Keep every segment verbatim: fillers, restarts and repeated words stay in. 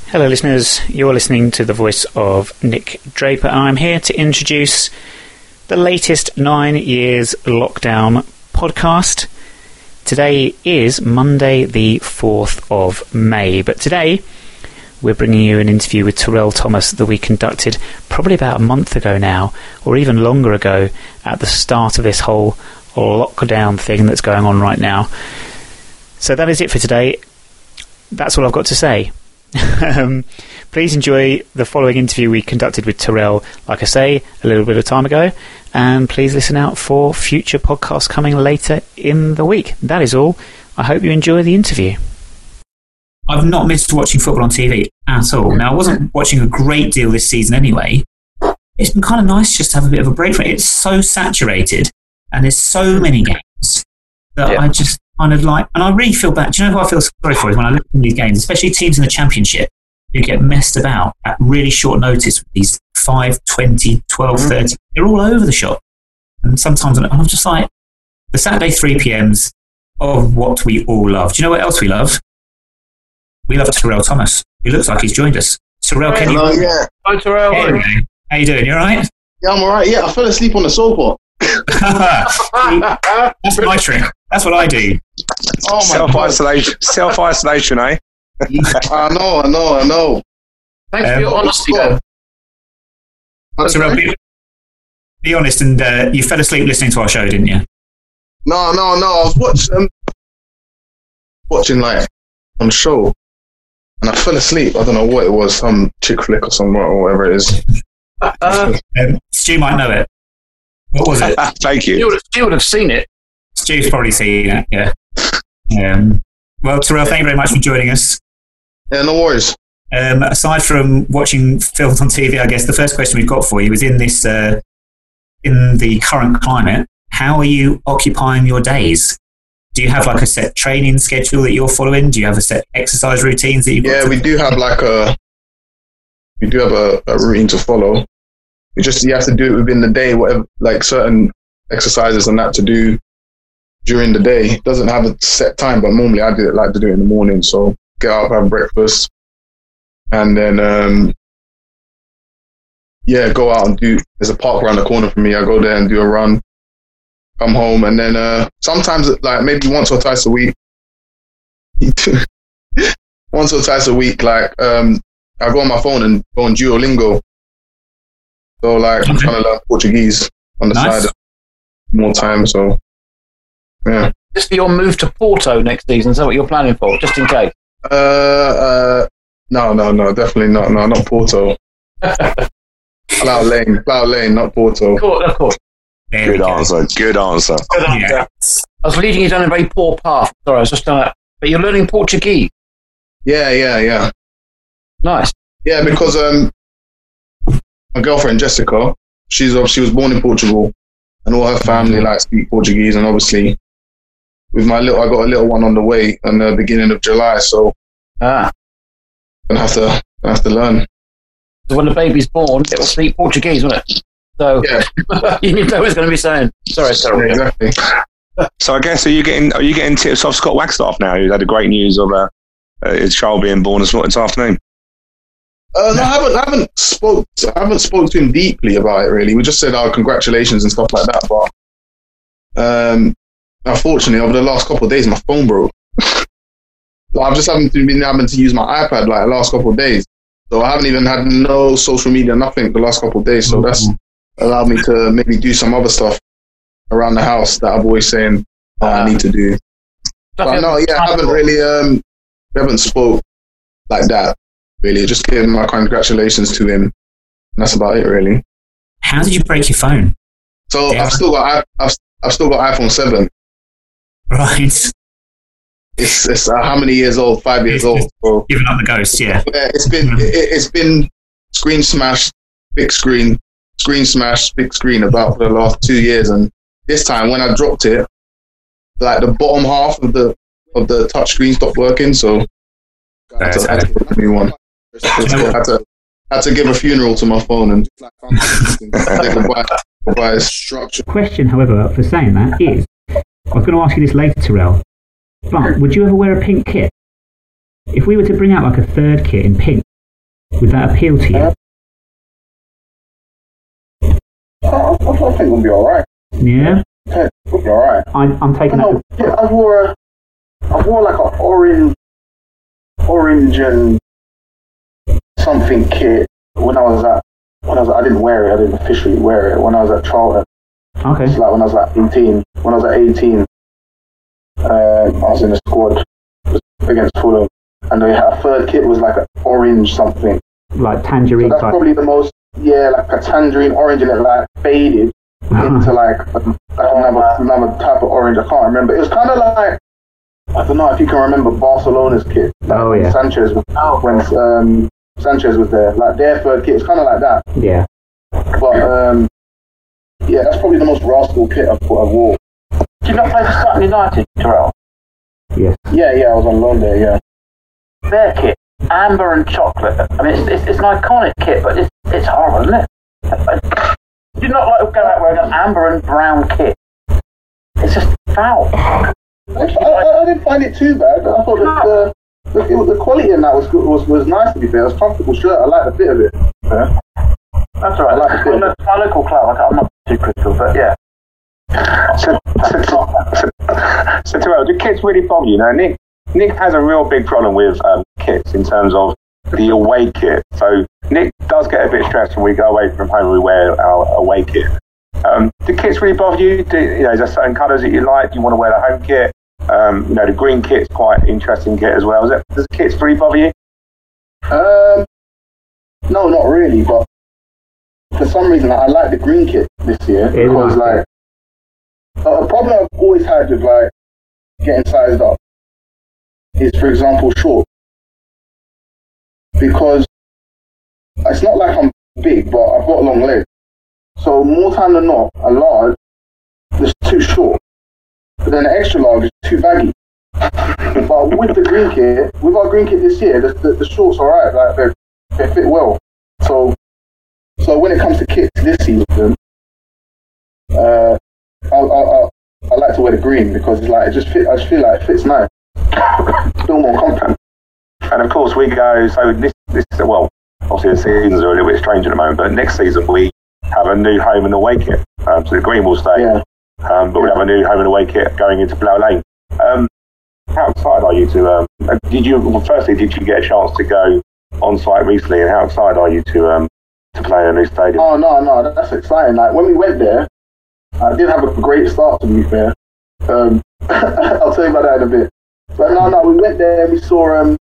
Hello listeners, you're listening to the voice of Nick Draper, and I'm here to introduce the latest nine years lockdown podcast. Today is Monday the fourth of May, but today we're bringing you an interview with Terrell Thomas that we conducted probably about a month ago now, or even longer ago, at the start of this whole lockdown thing that's going on right now. So that is it for today. That's all I've got to say. um, please enjoy the following interview we conducted with Terrell, like I say, a little bit of time ago, and please listen out for future podcasts coming later in the week. That is all. I hope you enjoy the interview. I've not missed watching football on T V at all. Now, I wasn't watching a great deal this season anyway. It's been kind of nice just to have a bit of a break from it. It's so saturated, and there's so many games that yeah. I just kind of like, and I really feel bad. Do you know who I feel sorry for is when I look at these games, especially teams in the Championship who get messed about at really short notice with these five, twenty, twelve, thirty. They're all over the shop. And sometimes I'm just like, the Saturday three p.m s of what we all love. Do you know what else we love? We love Terrell Thomas, who looks like he's joined us. Terrell, can Hello, you... yeah. Hi, Terrell. Hey, how you doing? You all right? Yeah, I'm all right. Yeah, I fell asleep on the sofa. That's my trick. That's what I do. Oh my Self-isolation. Self-isolation, eh? I know, I know, I know. Thanks Um, for your honesty, oh, then. Terrell, be, be honest, and uh, you fell asleep listening to our show, didn't you? No, no, no. I was watching, um, watching like on a show, and I fell asleep. I don't know what it was, some chick flick or something, or whatever it is. Uh, Um, Stu might know it. What was it? Thank you. You would, have, you would have seen it. Stu's probably seen it, yeah. Um, well, Terrell, thank you very much for joining us. Yeah, no worries. Um, aside from watching films on T V, I guess the first question we've got for you is in this, uh, in the current climate, how are you occupying your days? Do you have like a set training schedule that you're following? Do you have a set exercise routines that you've got Yeah, to- we do have like a, we do have a, a routine to follow. You just, you have to do it within the day, whatever, like certain exercises and that to do during the day. It doesn't have a set time, but normally I do it like to do it in the morning. So get up, have breakfast, and then, um, yeah, go out and do, there's a park around the corner for me. I go there and do a run, come home, and then uh, sometimes like maybe once or twice a week, once or twice a week, like um, I go on my phone and go on Duolingo. So like I'm trying to learn Portuguese on the Nice. side, more time. So yeah. Just for your move to Porto next season, is that what you're planning for, just in case? Uh, uh, no, no, no, definitely not. No, not Porto. Plough Lane, Plough Lane, not Porto. Of course. Of course. There we Good go. answer. Good answer. Good answer. Yeah. I was leading you down a very poor path. Sorry, I was just trying to... But you're learning Portuguese. Yeah, yeah, yeah, Nice. yeah. Because um, my girlfriend Jessica, she's she was born in Portugal, and all her family like speak Portuguese, and obviously with my little, I got a little one on the way in the beginning of July, so Ah. I'm gonna have to gonna have to learn. So when the baby's born, it will speak Portuguese, won't it? So Yeah, you need to know what it's going to be saying. Sorry, sorry. yeah, exactly. So I guess are you getting are you getting tips off Scott Wagstaff now? Who's had the great news of uh, uh, his child being born this, this afternoon? Uh, no, I haven't. I haven't spoke. I haven't spoke to him deeply about it. Really, we just said our congratulations and stuff like that. But um, unfortunately, over the last couple of days, my phone broke. So I've just haven't been having to use my iPad like the last couple of days. So I haven't even had no social media, nothing the last couple of days. So that's allowed me to maybe do some other stuff around the house that I've always saying uh, I need to do. But no, yeah, I haven't really. Um, we haven't spoke like that. Really, just giving my congratulations to him. And that's about it, really. How did you break your phone? So Yeah. I've still got I've I've still got iPhone seven. Right. It's it's uh, how many years old? Five years old. So, Giving up the ghost, yeah. yeah, it's been it, it's been screen smash, big screen, screen smash, big screen about for the last two years, and this time when I dropped it, like the bottom half of the of the touch screen stopped working, so I had to, I had to get a new one. I had to had to give a funeral to my phone and say goodbye, goodbye structure. Question, however, for saying that is, I was going to ask you this later, Terrell, but would you ever wear a pink kit? If we were to bring out like a third kit in pink, Would that appeal to you? Uh, I, I think we'll be alright. Yeah? Yeah, we'll be alright. I'm, I'm taking I, that. yeah, I wore a, I wore like an orange, orange and something kit when I was at, when I was, I didn't wear it, I didn't officially wear it when I was at Charlton. Okay. It's like when I was like eighteen. When I was at eighteen, uh, I was in the squad against Fulham, and they had a third kit was like an orange something. Like tangerine So that's type. probably the most, yeah, like a tangerine orange, and it like faded into like, a, like another, another type of orange. I can't remember. It was kind of like, I don't know if you can remember Barcelona's kit. Like Oh, when yeah. Sanchez was, when um, Sanchez was there, like their third kit. It's kind of like that. Yeah. But um, yeah, that's probably the most rascal kit I've, I've wore. Did you not play for Sutton United, Terrell? Yes. Yeah, yeah, I was on loan there. Yeah. Their kit, amber and chocolate. I mean, it's, it's, it's an iconic kit, but it's it's horrible, isn't it? Do you not like go out wearing an amber and brown kit? It's just foul. I, I, I didn't find it too bad. I thought that the the, it, the quality in that was good, was was nice to be fair. It was a comfortable shirt. I liked the fit of it. Yeah. That's all right. I like my, it. lo- my local club. I'm not too critical, but yeah. So, so, so, so Terrell, do kits really bother you? Now, Nick, Nick has a real big problem with um, kits in terms of the away kit. So Nick does get a bit stressed when we go away from home and we wear our away kit. Um, do kits really bother you? Do, you know, is there certain colours that you like? Do you want to wear the home kit? Um, you know, the green kit's quite an interesting kit as well. Is it, does the kits really bother you? Um, no, not really. But for some reason, I like the green kit this year It is because, nice. like, a problem I've always had with like getting sized up is, for example, short. Because it's not like I'm big, but I've got long legs. So more time than not, a large is too short. But then the extra large is too baggy. But with the green kit, with our green kit this year, the, the, the shorts are alright, like they they fit well. So so when it comes to kits this season, uh, I, I, I, I like to wear the green because it's like it just fit. I just feel like it fits nice, feel more confident. And of course, we go. So this, this well, obviously the seasons are a little bit strange at the moment. But next season we have a new home and away kit. Um, so the green will stay, Yeah. um, but we have a new home and away kit going into Blow Lane. Um, how excited are you to? Um, uh, did you? Well, firstly, did you get a chance to go on site recently? And how excited are you to um, to play in a new stadium? Oh no, no, that's exciting. Like when we went there, I did have a great start to be fair. Um, I'll tell you about that in a bit. But no, no, we went there and we saw um,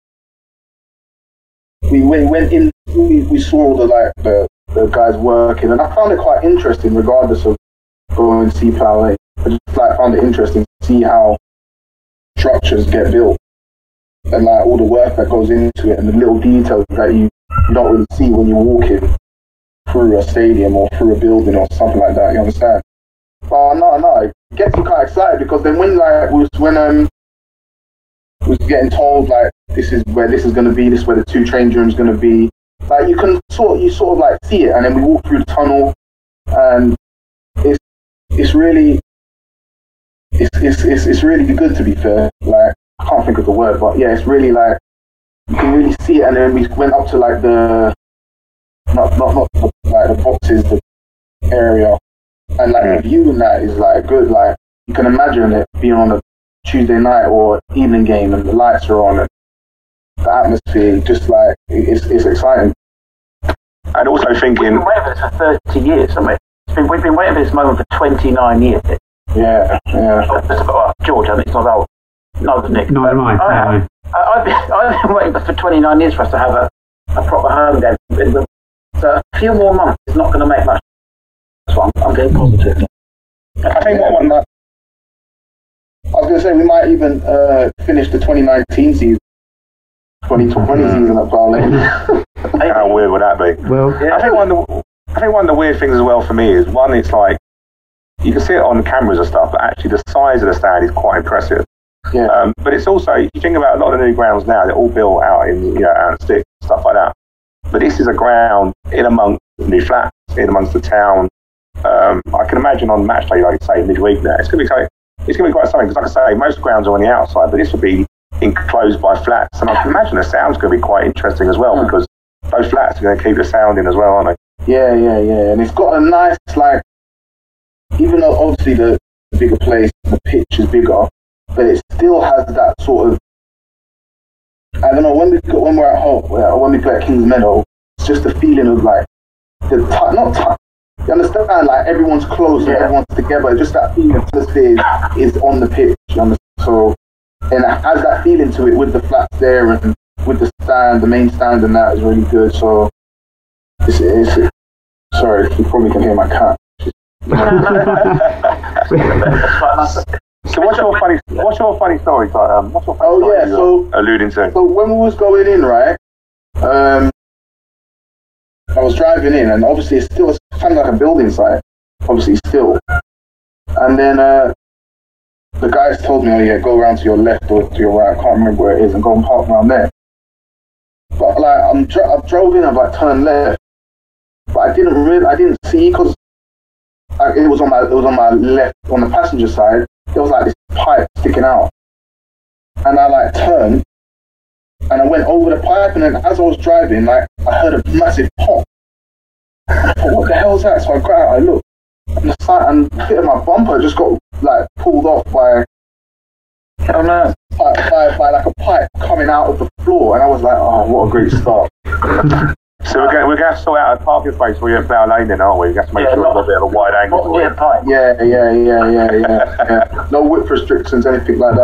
we went went in. We, we saw all the like the, the guys working, and I found it quite interesting, regardless of going to see Plough Lane. I just like found it interesting to see how structures get built and like all the work that goes into it and the little details that you, you don't really see when you're walking through a stadium or through a building or something like that. You understand? But no, no, it gets me quite excited because then when like was when um was getting told like this is where this is going to be, this is where the two change rooms going to be. Like you can sort you sort of like see it, and then we walk through the tunnel, and it's it's really it's it's it's, it's really good to be fair. Like I can't think of the word, but yeah, it's really like you can really see it. And then we went up to like the not not not the, like the boxes, the area, and like the view in that is like good. Like you can imagine it being on a Tuesday night or evening game, and the lights are on, and the atmosphere just like it's it's exciting. And also We've thinking, been waiting for this for thirty years, haven't we? It's been, we've been waiting for this moment for twenty-nine years. Yeah, yeah. Well, George, I think it's not old. No, Nick. Neither am I. I, No. I, I've, been, I've been waiting for twenty-nine years for us to have a, a proper home game. So a few more months is not going to make much. That's why I'm, I'm getting positive. I think what Yeah, one I was going to say we might even uh, finish the twenty nineteen season, twenty twenty season at Plough Lane. how weird would that be? Well, Yeah. I think one of the, I think one of the weird things as well for me is one, it's like you can see it on the cameras and stuff, but actually the size of the stand is quite impressive. Yeah. Um, but it's also, you think about a lot of the new grounds now, they're all built out in, you know, out in sticks, stuff like that. But this is a ground in amongst new flats, in amongst the town. Um, I can imagine on match day, like say midweek there, it's going to be quite, it's going to be quite something because, like I say, most grounds are on the outside, but this would be enclosed by flats, and I can imagine the sound's going to be quite interesting as well because those flats are going to keep the sound in as well, aren't they? Yeah, yeah, yeah. And it's got a nice, like, even though obviously the bigger place, the pitch is bigger, but it still has that sort of, I don't know, when, we, when we're at home, when we play at Kings Meadow, it's just the feeling of like, the t- not t- you understand, like everyone's close and everyone's together, just that feeling of atmosphere is, is on the pitch, you understand? So, and it has that feeling to it with the flats there and with the stand, the main stand and that is really good. So, it's, it's, sorry, you probably can hear my cat. So what's your funny, what's your funny story, um, what's your funny oh story yeah, so alluding to? So when we was going in, right, um, I was driving in, and obviously it's still it's kind of like a building site, obviously still. And then uh, the guys told me, oh yeah, go around to your left or to your right, I can't remember where it is, and go and park around there. But like I'm, dr- I drove in, I've like turned left, but I didn't really, I didn't see because it was on my, it was on my left, on the passenger side. There was like this pipe sticking out, and I like turned, and I went over the pipe, and then as I was driving, like I heard a massive pop. I thought, what the hell is that? So I got out, I looked, and the side and the bit of my bumper just got like pulled off by, I don't know, by, by, by like a pipe coming out of the floor, and I was like, oh, what a great start. So we're going, we're going to sort out a parking space for you at Flower Lane then, aren't we? We have to make Yeah, sure not- we've got a bit of a wide angle. Yeah, pipe. Yeah, yeah, yeah, yeah, yeah, yeah. No width restrictions, anything like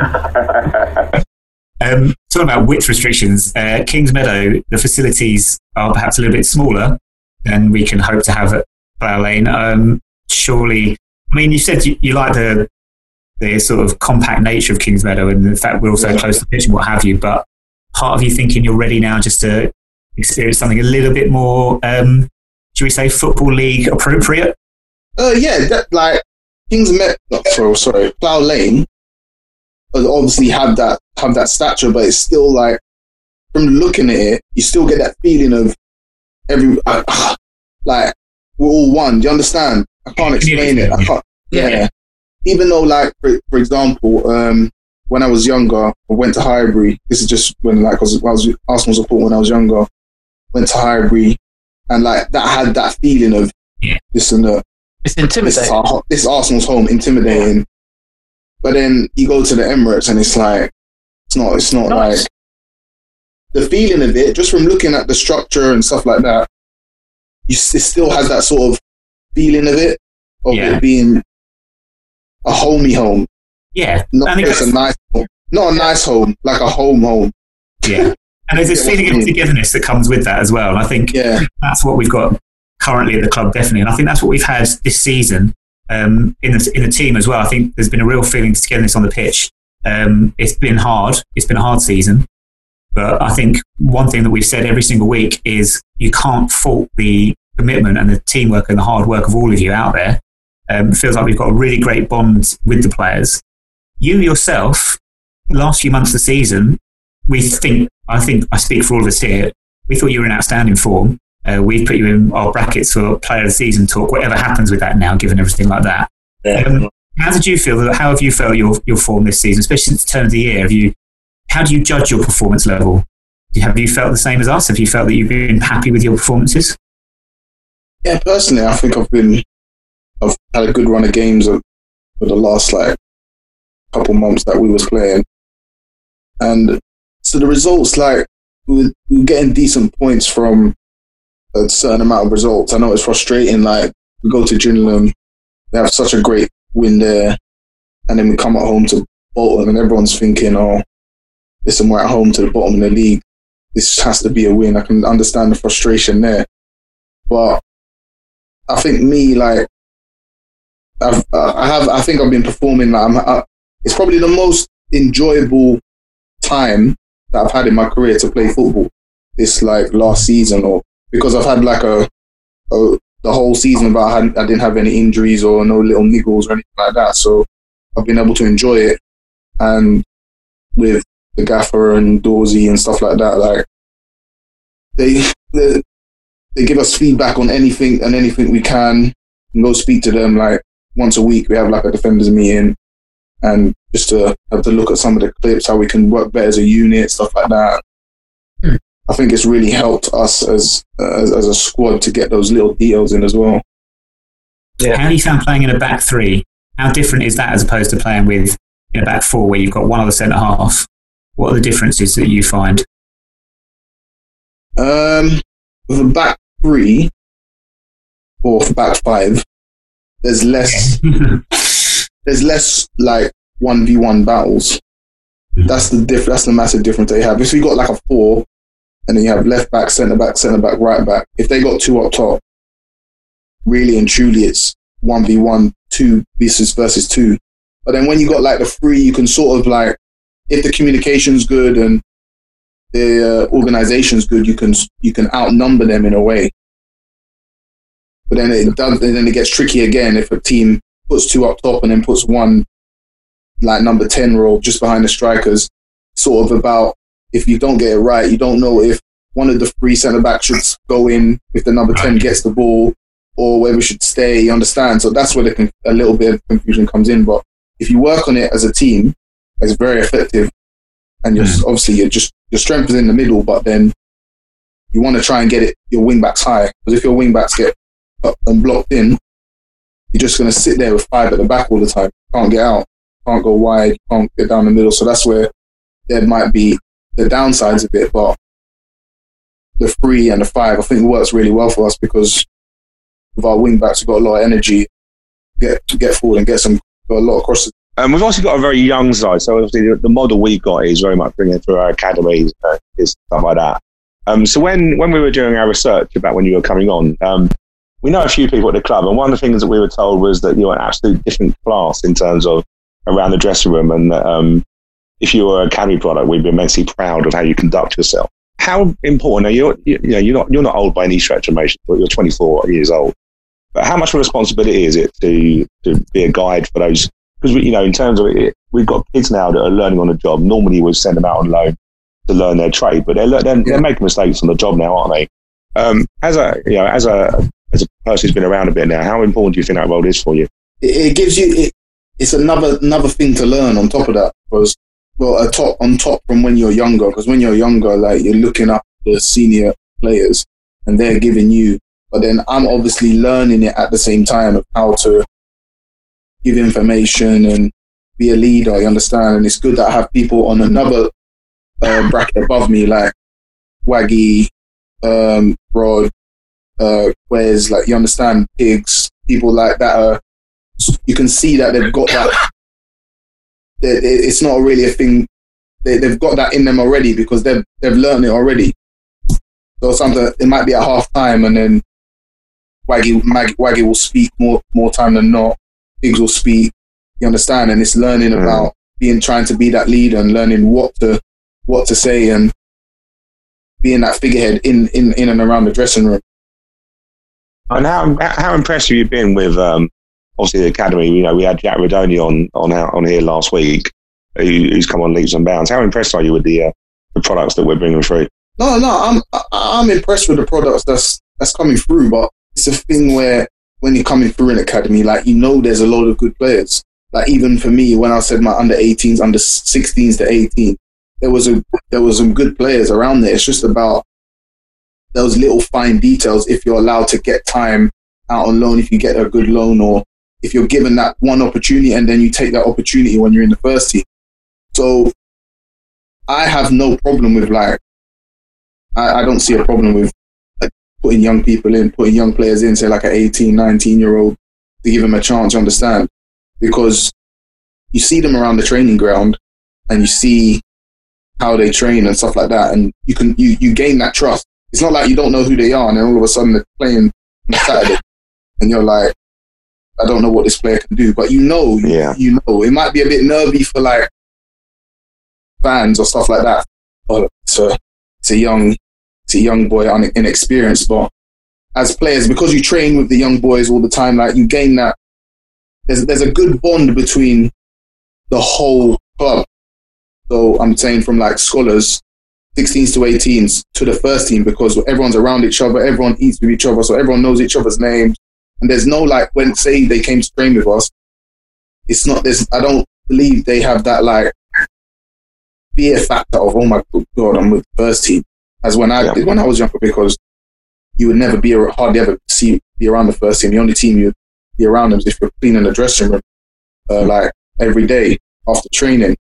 that. Um, talking about width restrictions, uh, Kings Meadow, the facilities are perhaps a little bit smaller than we can hope to have at Flower Lane. Um, surely, I mean, you said you, you like the the sort of compact nature of Kings Meadow, and the fact we're also close to the pitch and what have you. But part of you thinking you're ready now just to experience something a little bit more, um, should we say, football league appropriate? Uh, yeah, that, like Kings Met. Not sorry, sorry, Plough Lane. uh, Obviously, have that have that stature, but it's still like from looking at it, you still get that feeling of every uh, like we're all one. Do you understand? I can't explain it. I can't. Yeah. yeah. Even though, like for, for example, um, when I was younger, I went to Highbury. This is just when like I was, I was Arsenal support when I was younger. Went to Highbury, and like that had that feeling of yeah. this and that. It's This intimidating. is, our, this is Arsenal's home, intimidating. But then you go to the Emirates, and it's like it's not. It's not Nice. like the feeling of it. Just from looking at the structure and stuff like that, you s- it still has that sort of feeling of it of Yeah. it being a homey home, Yeah, not I think just a that's- nice home, not a nice home, like a home home. yeah. And there's this Yeah, feeling what of you mean. togetherness that comes with that as well. And I think Yeah, that's what we've got currently at the club, definitely. And I think that's what we've had this season um, in the in the team as well. I think there's been a real feeling of togetherness on the pitch. Um, it's been hard. It's been a hard season. But I think one thing that we've said every single week is you can't fault the commitment and the teamwork and the hard work of all of you out there. Um, it feels like we've got a really great bond with the players. You yourself, the last few months of the season, we think, I think I speak for all of us here, we thought you were in outstanding form. Uh, we've put you in our brackets for player of the season talk, whatever happens with that now, given everything like that. Um, how did you feel? How have you felt your, your form this season, especially since the turn of the year? Have you, how do you judge your performance level? Have you felt the same as us? Have you felt that you've been happy with your performances? yeah. Personally, I think I've been, I've had a good run of games for the last like couple months that we was playing, and so the results, like we were, we were getting decent points from a certain amount of results. I know it's frustrating. Like we go to Gillingham, we have such a great win there, and then we come at home to Bolton, and everyone's thinking, "Oh, listen, we're at home to the bottom of the league. This has to be a win." I can understand the frustration there, but I think me, like I've, uh, I have, I think I've been performing. Like I'm, I, it's probably the most enjoyable time that I've had in my career to play football. This like last season, or because I've had like a, a the whole season, but I, hadn't, I didn't have any injuries or no little niggles or anything like that. So I've been able to enjoy it, and with the gaffer and Dorsey and stuff like that, like they they, they give us feedback on anything and anything we can. And go speak to them like once a week. We have like a defenders meeting, and just to have to look at some of the clips, how we can work better as a unit, stuff like that. Hmm. I think it's really helped us as, as as a squad to get those little details in as well. Yeah. How do you find playing in a back three? How different is that as opposed to playing with in a back four where you've got one other centre half? What are the differences that you find? Um, with a back three or back five, there's less. there's less like one v one battles. That's the diff. That's the massive difference they have. If you got like a four, and then you have left back, centre back, centre back, right back. If they got two up top, really and truly, it's one v one, two versus versus two. But then when you got like the three, you can sort of like, if the communication's good and the uh, organization's good, you can you can outnumber them in a way. But then it does, then it gets tricky again if a team puts two up top and then puts one like number ten role just behind the strikers. Sort of about, if you don't get it right, you don't know if one of the three centre backs should go in if the number ten gets the ball, or whether we should stay. You understand? So that's where the con- a little bit of confusion comes in. But if you work on it as a team, it's very effective. And you're mm. obviously you're just your strength is in the middle, but then you want to try and get it your wing backs high, because if your wing backs get up and blocked in, you're just going to sit there with five at the back all the time. Can't get out, can't go wide, can't get down the middle. So that's where there might be the downsides of it. But the three and the five, I think, works really well for us because with our wing backs, we've got a lot of energy. Get get forward and get some got a lot of crosses. Um, we've also got a very young side, so obviously the, the model we've got is very much bringing it through our academies, uh, stuff like that. Um, so when, when we were doing our research about when you were coming on, um, we know a few people at the club, and one of the things that we were told was that you're an absolute different class in terms of around the dressing room, and that, um, if you were an academy product, we'd be immensely proud of how you conduct yourself. How important are you? You know, you're not you're not old by any stretch of imagination, but you're twenty-four years old. But how much of a responsibility is it to to be a guide for those? Because, you know, in terms of it, we've got kids now that are learning on the job. Normally we'd send them out on loan to learn their trade, but they're, they're, yeah. they're making mistakes on the job now, aren't they? Um, as a, you know, as a, as a person who's been around a bit now, how important do you think that role is for you? It, it gives you, it, it's another, another thing to learn on top of that, because, well, a top, on top from when you're younger, because when you're younger, like, you're looking up the senior players and they're giving you, but then I'm obviously learning it at the same time of how to give information and be a leader, you understand? And it's good that I have people on another uh, bracket above me, like Waggy, um, Rod, uh, Wes, like, you understand, Pigs, people like that. Are, you can see that they've got that. It's not really a thing. They, they've got that in them already because they've they've learned it already. So something, it might be at half time, and then Waggy, Mag, Waggy will speak more more time than not. Pigs will speak, you understand, and it's learning mm. about being, trying to be that leader and learning what to what to say and being that figurehead in, in, in and around the dressing room. And how how impressed have you been with um, obviously the academy? You know, we had Jack Rodoni on on on here last week, who, who's come on leaps and bounds. How impressed are you with the uh, the products that we're bringing through? No, no, I'm I'm impressed with the products that's that's coming through, but it's a thing where, when you're coming through an academy, like, you know, there's a lot of good players. Like, even for me, when I said my under eighteens, under sixteens to eighteen, there was a there was some good players around there. It's just about those little fine details. If you're allowed to get time out on loan, if you get a good loan, or if you're given that one opportunity and then you take that opportunity when you're in the first team. So I have no problem with, like, I, I don't see a problem with putting young people in, putting young players in, say like an eighteen, nineteen year old, to give them a chance to understand. Because you see them around the training ground and you see how they train and stuff like that, and you can you, you gain that trust. It's not like you don't know who they are and then all of a sudden they're playing on Saturday and you're like, I don't know what this player can do. But you know, yeah. you know, it might be a bit nervy for like fans or stuff like that. But it's a, it's a young It's a young boy, inexperienced, but as players, because you train with the young boys all the time, like, you gain that. There's there's a good bond between the whole club. So I'm saying from like scholars, sixteens to eighteens to the first team, because everyone's around each other, everyone eats with each other, so everyone knows each other's names. And there's no, like, when say they came to train with us, it's not this. I don't believe they have that like fear factor of, oh my God, I'm with the first team. as when I Yeah. did when I was younger, because you would never be hardly ever see be around the first team. The only team you'd be around them is if you're cleaning the dressing room, uh, like every day after training.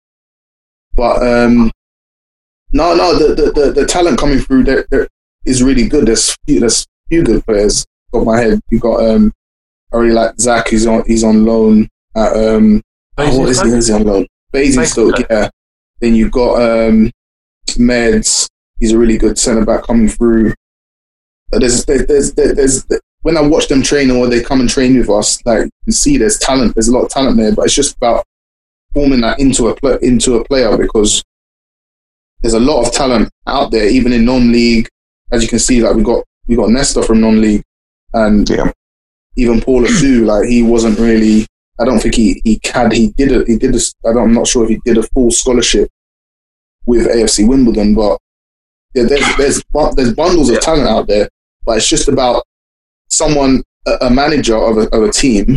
But um, no, no, the, the the the talent coming through there, there is really good. There's few, there's few good players. Got my head. You got um, I really like Zach. He's on he's on loan at um. Oh, what is he? Is he on loan? Basingstoke, yeah. Then you've got um, Meds. He's a really good centre back coming through. There's, there's, there's, there's, there's, when I watch them train or they come and train with us, like you can see there's talent. There's a lot of talent there, but it's just about forming that into a pl- into a player, because there's a lot of talent out there, even in non-league. As you can see, like we got we got Nesta from non-league, and Yeah. even Paul Asu, like he wasn't really. I don't think he he had he did a he did a, I don't, I'm not sure if he did a full scholarship with A F C Wimbledon, but yeah, there's there's there's bundles of talent out there, but it's just about someone, a, a manager of a of a team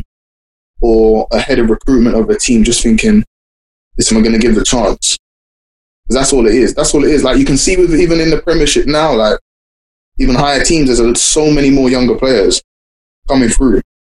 or a head of recruitment of a team, just thinking, "Listen, I'm going to give the chance." Because that's all it is. That's all it is. Like you can see with even in the Premiership now, like even higher teams, there's so many more younger players coming through.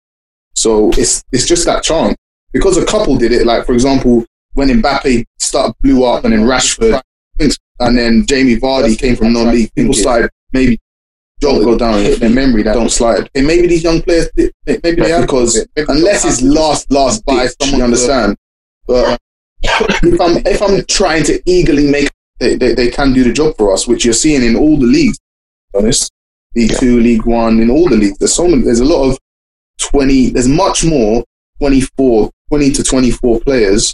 So it's it's just that chance. Because a couple did it, like for example, when Mbappe started blew up and then Rashford and then Jamie Vardy came from non-league, people started maybe don't go down in their memory that don't slide. And maybe these young players, maybe they have, because unless it's last last by someone, you understand. But if I'm if I'm trying to eagerly make, they, they they can do the job for us, which you're seeing in all the leagues. To be honest, League yeah. Two, League One, in all the leagues. There's so many. There's a lot of twenty. There's much more twenty-four, twenty to twenty-four players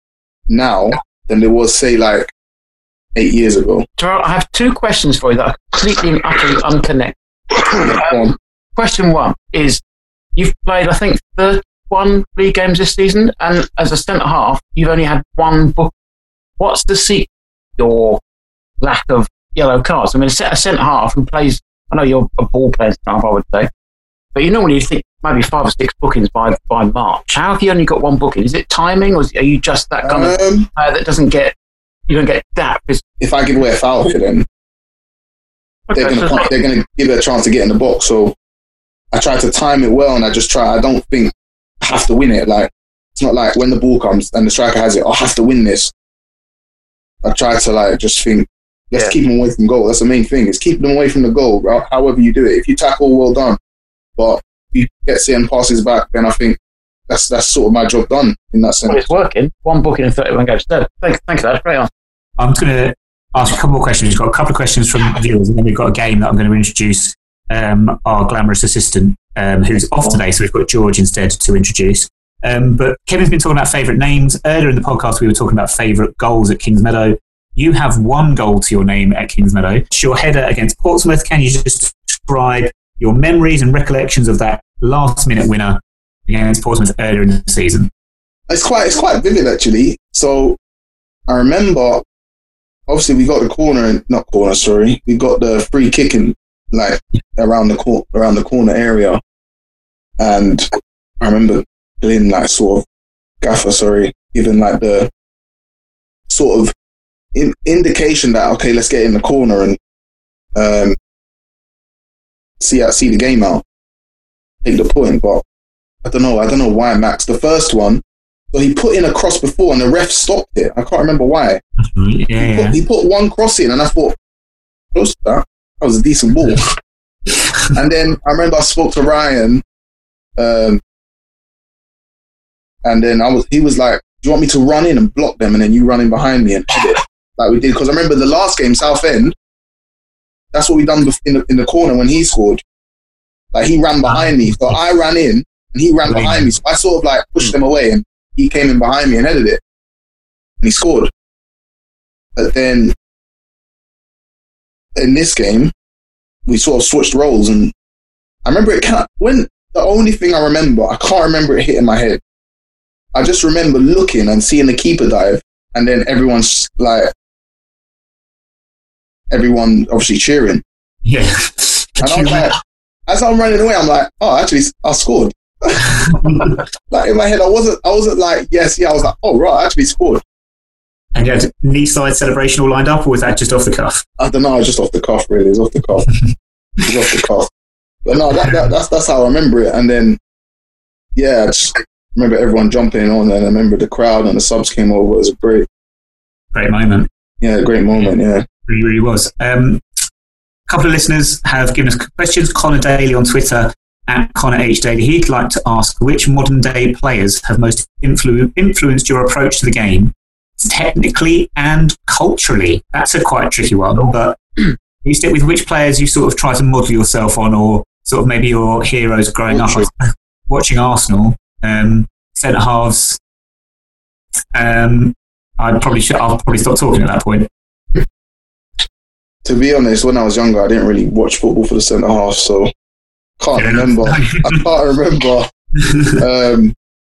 now than there was, say, like eight years ago. Terrell, I have two questions for you that are completely and utterly unconnected. Um, question one is, you've played, I think, thirty-one league games this season, and as a centre half, you've only had one book. What's the secret to your lack of yellow cards? I mean, a centre half who plays, I know you're a ball player centre half, I would say, but you normally think maybe five or six bookings by, by March. How have you only got one booking? Is it timing, or are you just that kind um, of player that doesn't get, you don't get that? If I give away a foul for them, okay, they're going so they're going to give it a chance to get in the box. So I try to time it well, and I just try. I don't think I have to win it. Like it's not like when the ball comes and the striker has it, I have to win this. I try to like just think, let's yeah. keep them away from goal. That's the main thing. Is keep them away from the goal. Right? However you do it. If you tackle, well done. But if you get it and passes back, then I think that's that's sort of my job done in that sense. Well, it's working. One booking and thirty-one games. Thank, thank you. That's great answer. I'm just going to ask a couple more questions. We've got a couple of questions from viewers, and then we've got a game that I'm going to introduce um, our glamorous assistant, um, who's off today, so we've got George instead to introduce. Um, but Kevin's been talking about favourite names. Earlier in the podcast, we were talking about favourite goals at Kingsmeadow. You have one goal to your name at Kingsmeadow. It's your header against Portsmouth. Can you just describe your memories and recollections of that last-minute winner against Portsmouth earlier in the season? It's quite, it's quite vivid, actually. So I remember, obviously, we got the corner, not corner, sorry, we got the free kicking, like around the cor- around the corner area, and I remember Glyn, like sort of Gaffer, sorry, giving like the sort of in- indication that okay, let's get in the corner and um, see out, see the game out, take the point. But I don't know, I don't know why Max. The first one, so he put in a cross before, and the ref stopped it. I can't remember why. Yeah, he, put, yeah. he put one cross in, and I thought, close to that. That was a decent ball. And then I remember I spoke to Ryan, um, and then I was. He was like, "Do you want me to run in and block them, and then you run in behind me and head it like we did?" Because I remember the last game, Southend. That's what we done in the in the corner when he scored. Like he ran behind me, so I ran in, and he ran behind me. So I sort of like pushed them away, and he came in behind me and headed it, and he scored. But then in this game, we sort of switched roles, and I remember it can't, when the only thing I remember, I can't remember it hitting my head. I just remember looking and seeing the keeper dive, and then everyone's like, everyone obviously cheering. Yeah. And I'm like, as I'm running away, I'm like, oh, actually, I scored. Like in my head, I wasn't, I wasn't like, yes, yeah. I was like, oh, right, I actually scored. And you had knee side celebration all lined up, or was that just off the cuff? I don't know, just off the cuff, really. It's off the cuff. It's off the cuff. But no, that, that, that's that's how I remember it. And then, yeah, I just remember everyone jumping on, and I remember the crowd and the subs came over. It was a great, great moment. Yeah, great moment. Yeah, it really, really was. Um, a couple of listeners have given us questions. Connor Daly on Twitter at Connor H Daly. He'd like to ask which modern day players have most influ- influenced your approach to the game, technically and culturally. That's a quite tricky one, but you stick with which players you sort of try to model yourself on, or sort of maybe your heroes growing up watching Arsenal, um, centre halves. Um, I probably should. I'll probably stop talking at that point. To be honest, when I was younger, I didn't really watch football for the centre half, so can't yeah. remember. I can't remember um,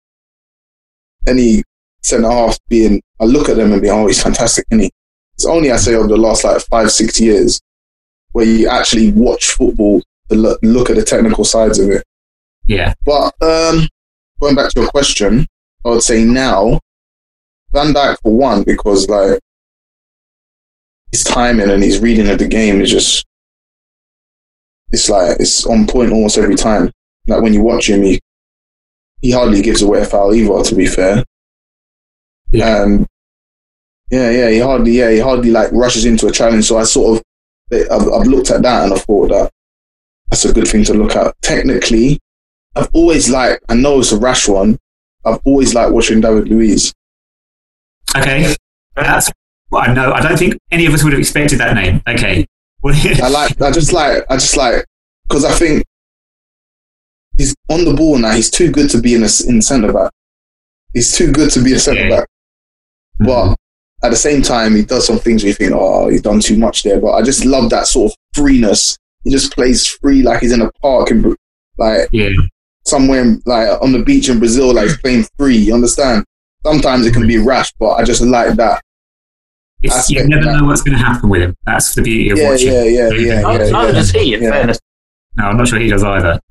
any centre half being. I look at them and be, oh, he's fantastic, isn't he? It's only I say over the last like five, six years where you actually watch football to look, look at the technical sides of it. Yeah. But um, going back to your question, I would say now Van Dijk for one, because like his timing and his reading of the game is just, it's like, it's on point almost every time. Like when you watch him, he, he hardly gives away a foul either, to be fair. Yeah. Um, yeah, yeah, he hardly, yeah, he hardly like rushes into a challenge. So I sort of, I've, I've looked at that and I thought that that's a good thing to look at. Technically, I've always liked, I know it's a rash one, I've always liked watching David Luiz. Okay, that's well, I know. I don't think any of us would have expected that name. Okay, I like. I just like. I just like because I think he's on the ball now. He's too good to be in a in centre back. He's too good to be a centre back. Yeah. But at the same time, he does some things where you think, oh, he's done too much there. But I just love that sort of freeness. He just plays free, like he's in a park in like yeah. somewhere like on the beach in Brazil, like he's playing free. You understand? Sometimes it can be rash, but I just like that. It's, you never know what's going to happen with him. That's the beauty of yeah, watching. Yeah, yeah, yeah. Neither yeah, yeah, does he, in yeah. fairness. No, I'm not sure he does either.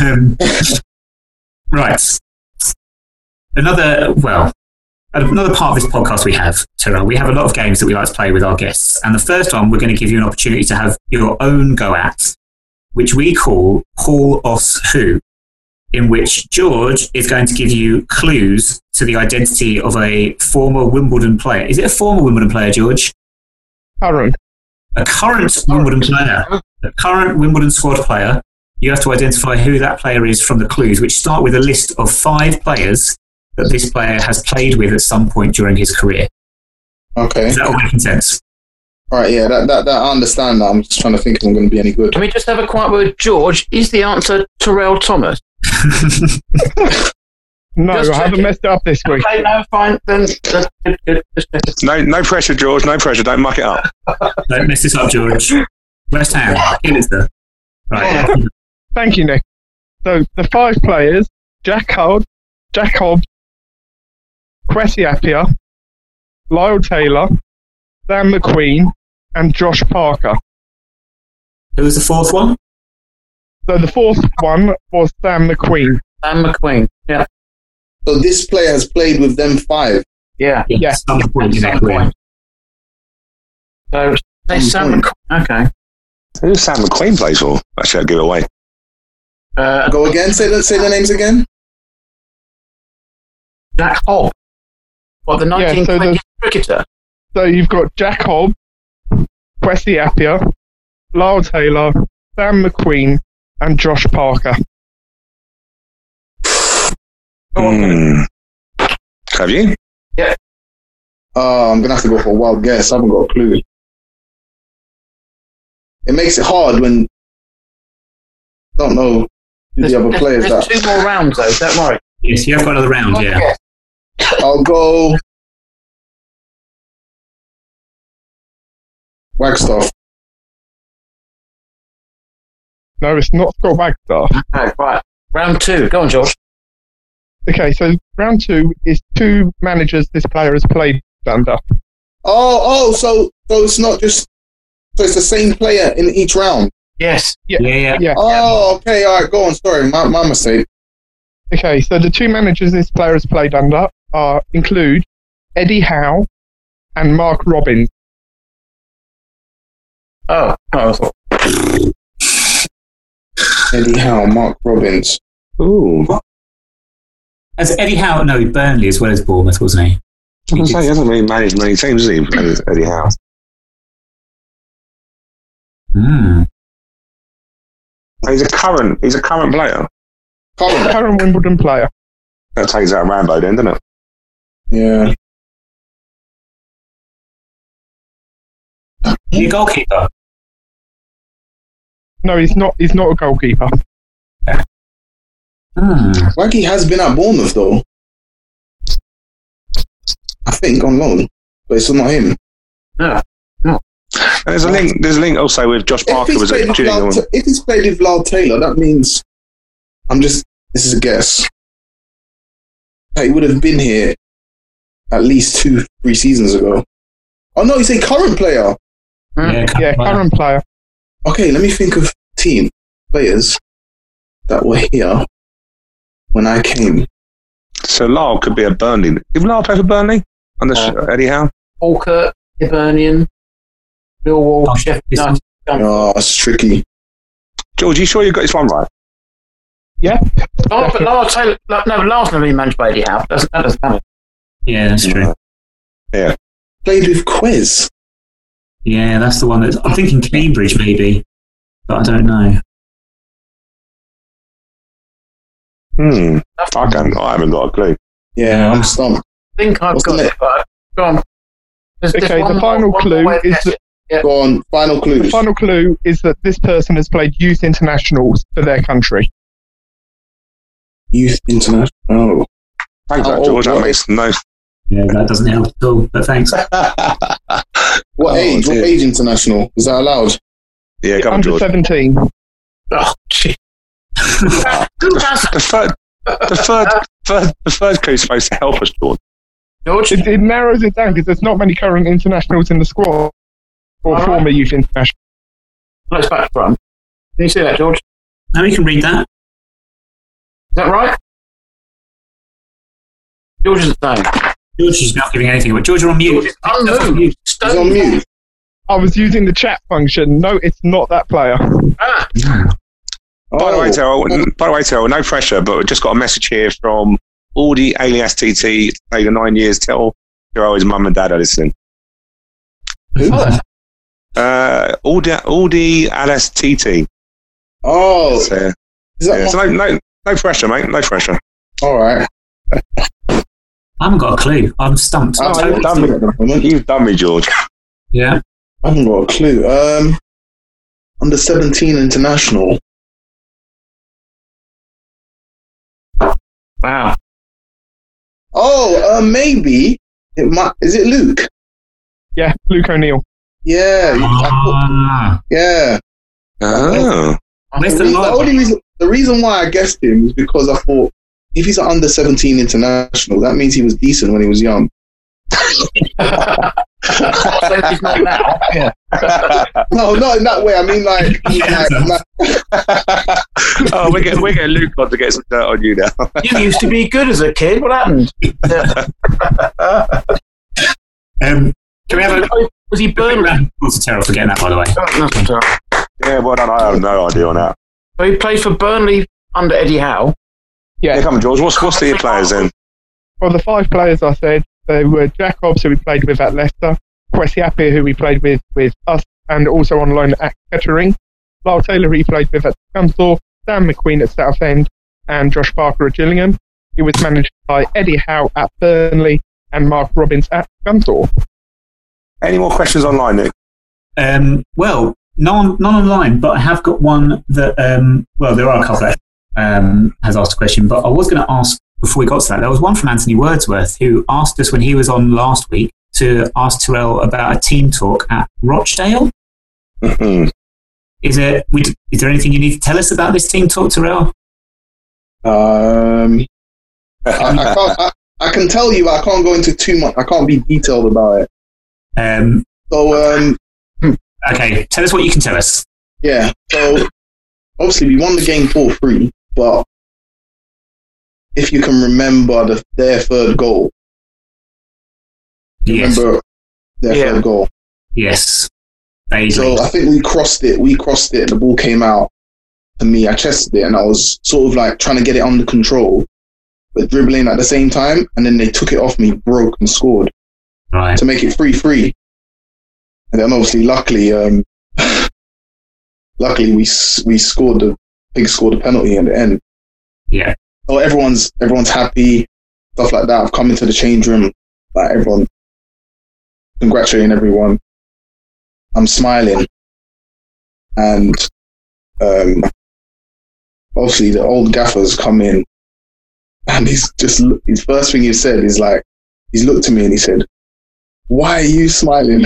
Right. Another, well, another part of this podcast we have, Terrell, we have a lot of games that we like to play with our guests. And the first one, we're going to give you an opportunity to have your own go at, which we call Call Us Who, in which George is going to give you clues to the identity of a former Wimbledon player. Is it a former Wimbledon player, George? Current. A current Wimbledon player. A current Wimbledon squad player. You have to identify who that player is from the clues, which start with a list of five players that this player has played with at some point during his career. Okay. Is that all making sense? All right, yeah, that, that, that I understand that. I'm just trying to think if I'm going to be any good. Can we just have a quiet word? George, is the answer Terrell Thomas? No, just I haven't messed it up this week. Okay, no, fine. Then, good, good, good. No, no pressure, George. No pressure. Don't muck it up. Don't mess this up, George. West Ham. Illister. Right. Thank you, Nick. So the five players: Jack Hobb, Jack Hobb, Kwesi Appiah, Lyle Taylor, Sam McQueen, and Josh Parker. Who was the fourth one? So the fourth one was Sam McQueen. Sam McQueen, yeah. So this player has played with them five? Yeah. Yeah, yeah. Sam McQueen. Sam McQueen. So, say Sam McQueen. Okay. Who's Sam McQueen plays for? Actually, I'll give it away. Uh, Go again, say the, say the names again. Jack Hobb. What, the nineteen twenties yeah, so cricketer? So you've got Jack Hobb, Kwesi Appiah, Lyle Taylor, Sam McQueen, and Josh Parker. Mm. Have you? Yeah. Oh, I'm going to have to go for a wild guess. I haven't got a clue. It makes it hard when I don't know who there's, the other there's, players there's are. two more rounds, though. Don't worry. Yes, you have got another round, Oh, yeah. yes. I'll go Wagstaff. No, it's not Scott Wagstaff. Okay, right. Round two. Go on, George. Okay, so round two is two managers this player has played under. Oh, oh, so so it's not just so it's the same player in each round. Yes. Yeah, Yeah, yeah. yeah. Oh, okay, all right, go on. Sorry, my my mistake. Okay, so the two managers this player has played under are include Eddie Howe and Mark Robbins. Oh, oh. Eddie Howe, Mark Robbins. Ooh. As Eddie Howe, no, Burnley as well as Bournemouth, wasn't he? I was going to say, he hasn't really managed many teams, has he, Eddie Howe? Hmm. He's a current, he's a current player. Current. Current Wimbledon player. That takes out Rambo then, doesn't it? Yeah. Is he a goalkeeper? No, he's not. He's not a goalkeeper. Hmm. Like he has been at Bournemouth though. I think on loan, but it's not him. Yeah. And there's a link. There's a link also with Josh If Parker he's, was played at with Gillingham. Lyle, if he's played with Lyle Taylor, that means I'm just. This is a guess. That he would have been here at least two, three seasons ago. Oh no, he's a current player. Yeah, Yeah, current player. Okay, let me think of team players that were here when I came. So Lyle could be a Burnley. Did Lyle play for Burnley under Uh, Eddie Howe? Falkirk, Hibernian, Millwall, Oh, Sheffield this United. Oh, it's tricky. George, you sure you got this one right? Yeah. Oh, but Lyle Taylor, no, but Lyle's never been managed by Eddie Howe. Doesn't, that doesn't matter. Yeah, that's true. Played with Quez. Yeah, that's the one that I'm thinking Cambridge maybe, but I don't know. Hmm. I can't. I haven't got a clue. Yeah, I'm stumped. I think I've What's got the it, but go on. There's, there's Okay, one the more- final one clue more way of is guessing. that Go on, final the clues. final clue is that this person has played youth internationals for their country. Youth International. Oh. Thanks, How that, George. old- That makes no. Yeah, that doesn't help at all, but thanks. What Oh, age? What dear. age international? Is that allowed? Yeah, come on, Under George. seventeen. Oh, gee. Who has The third, the third, third, the third clue is supposed to help us, George. George? It, it narrows it down because there's not many current internationals in the squad or All right. former youth internationals. Let's back to front. Can you see that, George? Is Now you can read that. that right? George is saying. George is not giving anything, but George, you're on mute. George is unmoved. He's on mute. I was using the chat function. No, it's not that player. Ah, By the way, Oh. Terrell, by the way, Terrell, no pressure, but we just got a message here from Audi alias T T, over nine years. Tell Terrell his mum and dad are listening. oh, Uh, Audi, Audi alias T T. Oh, So, is that yeah, so no, no, no pressure, mate. No pressure. all right? I haven't got a clue. I'm stumped. Oh, you've done me. at the moment. You've done me, George. Yeah. I haven't got a clue. Um, under seventeen international. wow. Oh, uh, maybe it might. Is it Luke? Yeah, Luke O'Neill. Yeah, I thought- Ah, yeah. Oh. Where's The, the reason, the logic? only reason, the reason why I guessed him is because I thought if he's an under seventeen international, that means he was decent when he was young. So he's not now. Yeah. No, not in that way. I mean, like, like, like Oh, we're getting, we're getting Luke on to get some dirt on you now. You used to be good as a kid. What happened? Um, can we have a Was he big Burnley? round of applause to Terrell for getting that, by the way? Oh, that's all right. Yeah, well done. I have no idea on that. So he played for Burnley under Eddie Howe. Yeah. Yeah, come on, George. What's, what's the players then? Well, the five players I said, they were Jacobs, who we played with at Leicester, Kwesi Appiah, who we played with with us, and also on loan at Kettering, Lyle Taylor, who he played with at Scunthorpe, Dan McQueen at Southend, and Josh Parker at Gillingham. He was managed by Eddie Howe at Burnley and Mark Robbins at Scunthorpe. Any more questions online, Nick? Um, well, none, none online, but I have got one that, um, well, there are a couple that um, has asked a question, but I was going to ask before we got to that. There was one from Anthony Wordsworth who asked us when he was on last week to ask Terrell about a team talk at Rochdale. Mhm. Is it? We, is there anything you need to tell us about this team talk, Terrell? um, I, I can't. I, I can tell you, I can't go into too much. I can't be detailed about it. Um, So, um, okay, tell us what you can tell us. yeah. So, obviously, we won the game four three, but if you can remember the, their third goal, Yes. remember their Yeah. third goal. Yes. Vaguely. So I think we crossed it. We crossed it. The ball came out to me. I chested it, and I was sort of like trying to get it under control, but dribbling at the same time. And then they took it off me, broke, and scored Right. to make it three three. And then obviously, luckily, um, luckily we s- we scored the Pig scored a penalty in the end. Yeah. So everyone's everyone's happy, stuff like that. I've come into the change room, like everyone congratulating everyone. I'm smiling, and um, obviously the old gaffer's come in, and he's just his first thing he said is like, he's looked at me and he said, "Why are you smiling?"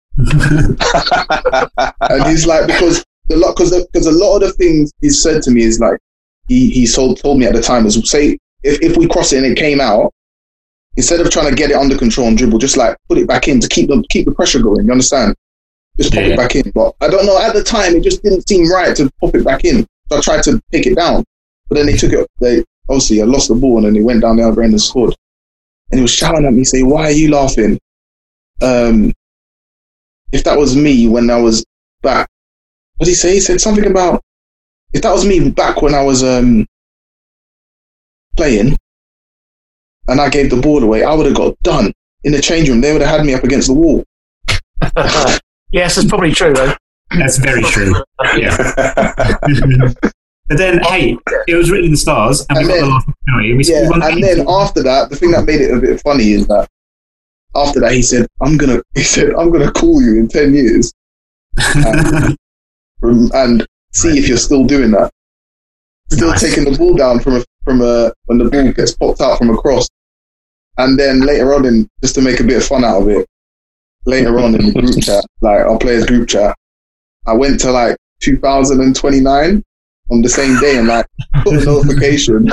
And he's like, because the lot, because because a lot of the things he said to me is like, he he told told me at the time is, say if if we cross it and it came out, instead of trying to get it under control and dribble, just like put it back in to keep the keep the pressure going. You understand? Just pop Yeah. it back in. But I don't know, at the time it just didn't seem right to pop it back in. So I tried to pick it down. But then they took it, they obviously I lost the ball and then they went down the other end and scored. And he was shouting at me, saying, "Why are you laughing?" Um, if that was me when I was back, what did he say? He said something about, if that was me back when I was um, playing and I gave the ball away, I would have got done in the change room. They would have had me up against the wall. Yes, that's probably true, though. That's very true. Yeah. But then, hey, it was written in the stars, and, And we got then- the last penalty. We, Yeah, we won the and game. then after that, the thing that made it a bit funny is that after that he said, "I'm gonna," he said, "I'm gonna call you in ten years and, and see if you're still doing that, still Nice. taking the ball down from a from a when the ball gets popped out from a cross." And then later on, in just to make a bit of fun out of it, later on in the group chat, like our players group chat, I went to like two thousand twenty-nine on the same day and like put a notification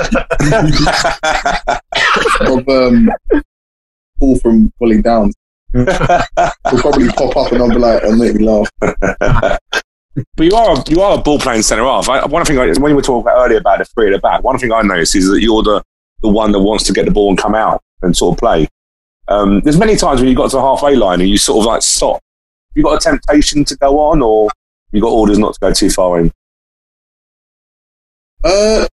of um Paul from Wally Downs. Will probably pop up and I'll be like, and make me laugh. But you are you are a ball playing centre half. I, one thing I, when you were talking about earlier about the three at the back, one thing I noticed is that you're the, the one that wants to get the ball and come out and sort of play. Um, there's many times when you got to the halfway line and you sort of like stop. You got a temptation to go on, or you got orders not to go too far in? Uh,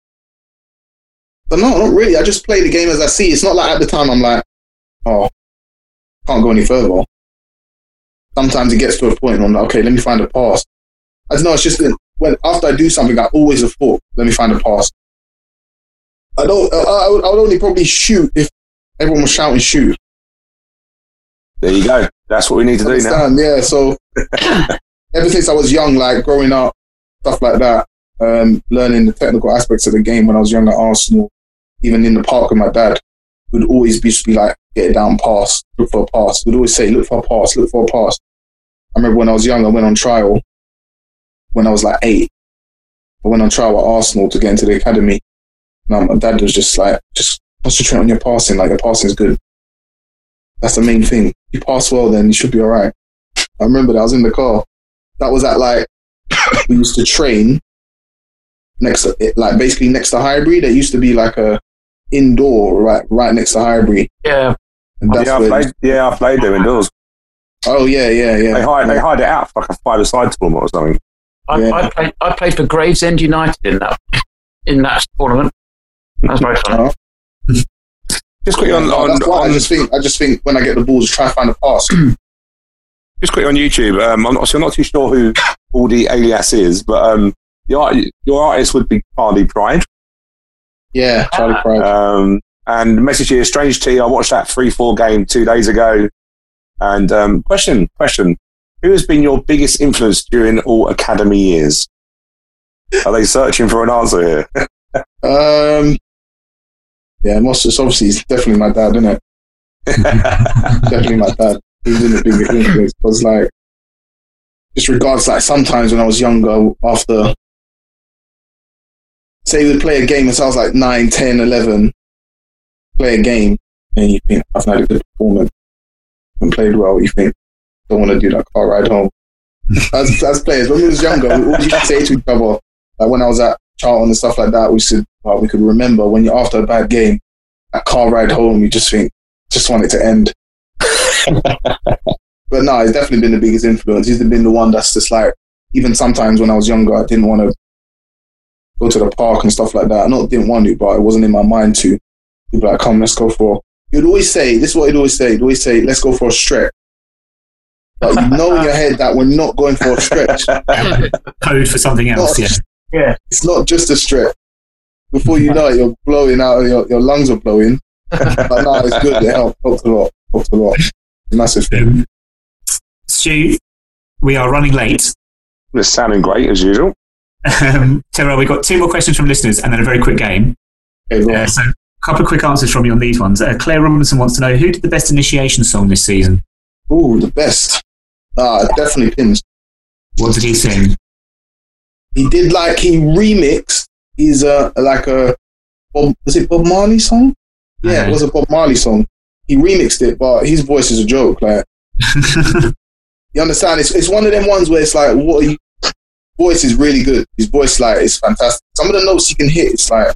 but no, not really. I just play the game as I see. It's not like at the time I'm like, oh, can't go any further. Sometimes it gets to a point and I'm like, okay, let me find a pass. I don't know, it's just that when after I do something, I always have thought, let me find a pass. I don't. I, I, would, I would only probably shoot if everyone was shouting shoot. There you go. That's what we need to do now. Understand? Yeah. So ever since I was young, like growing up, stuff like that, um, learning the technical aspects of the game when I was young at Arsenal, even in the park with my dad, would always be, just be like, get it down, pass, look for a pass. We'd always say, look for a pass, look for a pass. I remember when I was young, I went on trial when I was like eight. I went on trial at Arsenal to get into the academy. Now my dad was just like, just concentrate on your passing, like your passing is good. That's the main thing. If you pass well, then you should be all right. I remember that I was in the car. That was at like, we used to train next to it, like basically next to Highbury. There used to be like a indoor right right next to Highbury. Yeah. And that's Yeah, I where- played. Yeah, I played there indoors. oh yeah, yeah, yeah. They hide they hide it out for like a five-a-side tournament or something. I, Yeah. I played. I played for Gravesend United in that in that tournament. That was very fun. Uh-huh. Just quickly on, No, on, that's why on I just think I just think when I get the ball, just try to find a pass. just quickly on YouTube. Um, I'm not, so I'm not too sure who all the alias is, but um, your your artist would be Parley Pride. Yeah, Charlie Pride. Um, and the message here, Strange T. I watched that three four game two days ago. And um, question, question: who has been your biggest influence during all academy years? Are they searching for an answer here? Um, yeah, most it's obviously it's definitely my dad, isn't it? Definitely my dad. He's been a big influence. Because like, just regards like sometimes when I was younger, after say we'd play a game, and so I was like nine, ten, eleven, play a game, and you think I've had a good performance and played well. You think don't want to do that car ride home. as as players, when we was younger, we always used to say to each other, like when I was at Charlton and stuff like that, we said well, we could remember when you're after a bad game, that car ride home, you just think, just want it to end. But no, he's definitely been the biggest influence. He's been the one that's just like, even sometimes when I was younger, I didn't want to go to the park and stuff like that. I not didn't want to, but it wasn't in my mind to. He'd be like, come, let's go for... He'd always say, this is what he'd always say, he'd always say, let's go for a stretch. But you know in your head that we're not going for a stretch. Code for something else, yeah. Yeah. It's not just a stretch. Before you know it, you're blowing out, your, your lungs are blowing. But no, it's good. It helped, helped a lot. Helped a lot. Massive thing. Um, Stu, we are running late. It's sounding great, as usual. Um, Terrell, we've got two more questions from listeners and then a very quick game. Okay, uh, so a couple of quick answers from you on these ones. Uh, Claire Robinson wants to know, who did the best initiation song this season? Ooh, the best. Ah, definitely Pins. What did he sing? He did like, he remixed his, uh, like a, Bob, was it Bob Marley song? Yeah, Okay. it was a Bob Marley song. He remixed it, but his voice is a joke. Like, you understand? It's it's one of them ones where it's like, what are you, voice is really good. His voice, like, is fantastic. Some of the notes he can hit, it's like,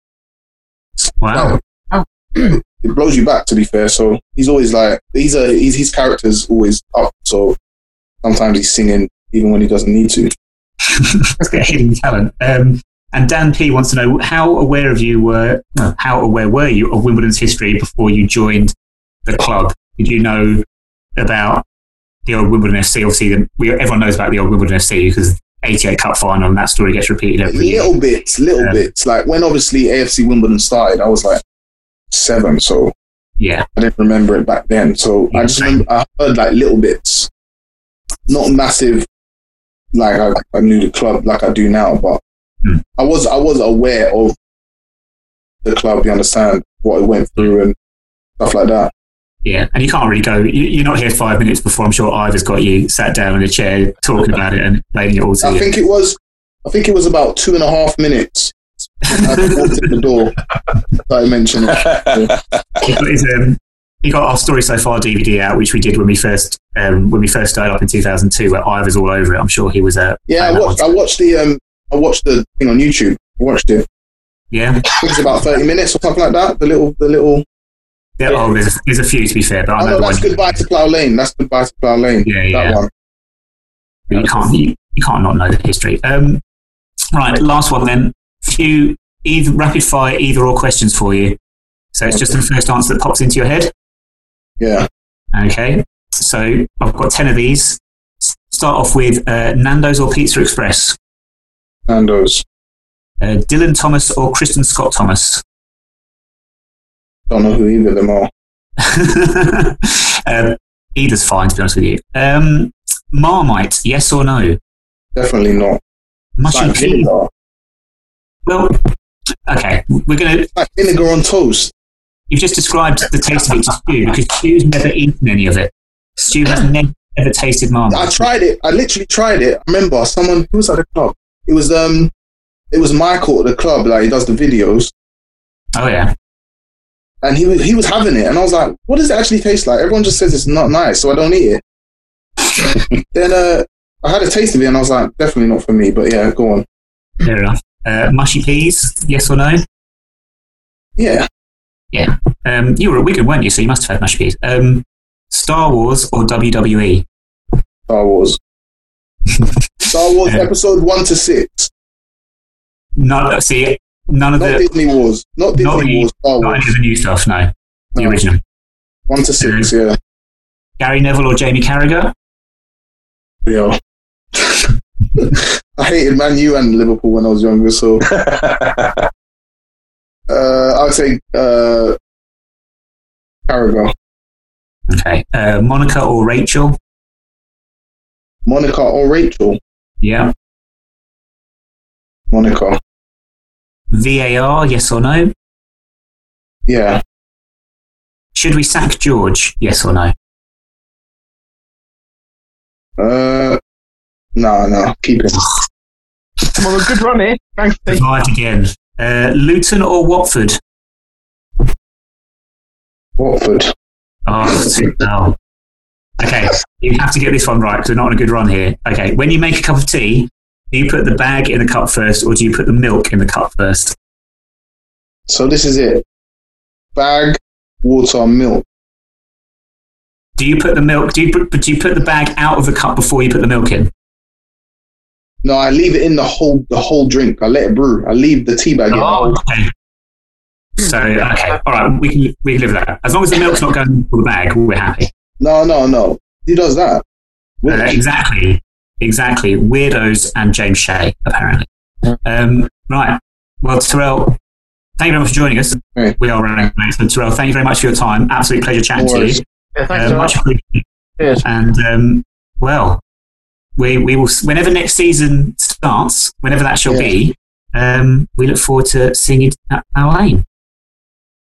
Wow. like, it blows you back, to be fair. So he's always like, he's a, he's, his character's always up. So sometimes he's singing even when he doesn't need to. Let's get hidden talent. Um, and Dan P wants to know, how aware of you were, no, how aware were you of Wimbledon's history before you joined the club? Did you know about the old Wimbledon F C? Obviously, the, we, everyone knows about the old Wimbledon F C because eighty-eight Cup final, and that story gets repeated every year. Little bits, little Um, bits. Like when obviously A F C Wimbledon started, I was like seven, so Yeah. I didn't remember it back then. So Yeah, I just same. remember I heard like little bits, not massive. Like I, I knew the club like I do now, but Hmm. I was I was aware of the club. You understand what it went through and stuff like that. Yeah, and you can't really go. You, you're not here five minutes before I'm sure Ivor's got you sat down in a chair talking about it and explaining it all to I you. think it was I think it was about two and a half minutes. I walked in the door. I mentioned it. He got, his, um, he got our Story So Far D V D out, which we did when we first um, when we first started up in two thousand two, where Ivor's all over it. I'm sure he was. Uh, Yeah, I playing that watched. one. I watched the. Um, I watched the thing on YouTube. I watched it. Yeah, I think it's about thirty minutes or something like that. The little. The little. yeah. Oh, there's, there's a few to be fair, but I Oh, know no, the that's one. Goodbye to Plough Lane. That's Goodbye to Plough Lane. Yeah, That yeah. one. You can't. You, you can't not know the history. Um, right, last one then. Few either rapid fire either or questions for you. So it's just the first answer that pops into your head. Yeah. Okay, so I've got ten of these. S- Start off with uh, Nando's or Pizza Express, Nando's. uh, Dylan Thomas or Kristen Scott Thomas, Don't know who either of them are. um, either's fine to be honest with you. Um, Marmite, yes or no? Definitely not. Mushy Like peas. vinegar. Well, okay, we're gonna. Like vinegar on toast. You've just described the taste of it to Stu because Stu's never eaten any of it. Stu has never ever tasted Marmite. I tried it. I literally tried it. I remember someone who was at the club. It was um, it was Michael at the club. Like he does the videos, Oh yeah. and he was he was having it, and I was like, "What does it actually taste like?" Everyone just says it's not nice, so I don't eat it. Then uh, I had a taste of it, and I was like, "Definitely not for me." But yeah, go on. Fair enough. Uh, mushy peas, yes or no? Yeah, Yeah. Um, you were at Wigan, weren't you? So you must have had mushy peas. Um, Star Wars or W W E? Star Wars. Star Wars Yeah. episode one to six. None. See, none of Not the Disney Wars. Not Disney not the- Wars. Star not Wars. any of the new stuff. No, the No. original. One to six. Yeah. Gary Neville or Jamie Carragher? Yeah. I hated Man U and Liverpool when I was younger, so uh, I would say uh, Carragher. Okay. Uh, Monica or Rachel? Monica or Rachel? Yeah. Monica. V A R, yes or no? Yeah. Should we sack George? Yes or no? Uh, no, no. Keep it. Come on, a good run here. Thanks, Steve. Divide again. Uh, Luton or Watford? Watford. Oh, two- oh. Okay, you have to get this one right because we're not on a good run here. Okay, when you make a cup of tea, do you put the bag in the cup first or do you put the milk in the cup first? So this is it. Bag, water, milk. Do you put the milk? Do you put, do you put the bag out of the cup before you put the milk in? No, I leave it in the whole the whole drink. I let it brew. I leave the tea bag in. Oh, okay. So okay, all right, we can we can live with that. As long as the milk's not going into the bag, we're happy. No, no, no. Who does that? Uh, exactly, exactly. Weirdos and James Shea, apparently. Um, right. Well, Terrell, thank you very much for joining us. Right. We are running late. So, Terrell, thank you very much for your time. Absolute pleasure chatting No to worries. you. Yeah, thanks, Uh, much appreciated. Cheers. And um, well, we we will whenever next season starts, whenever that shall Yeah. be. Um, we look forward to seeing you at our lane.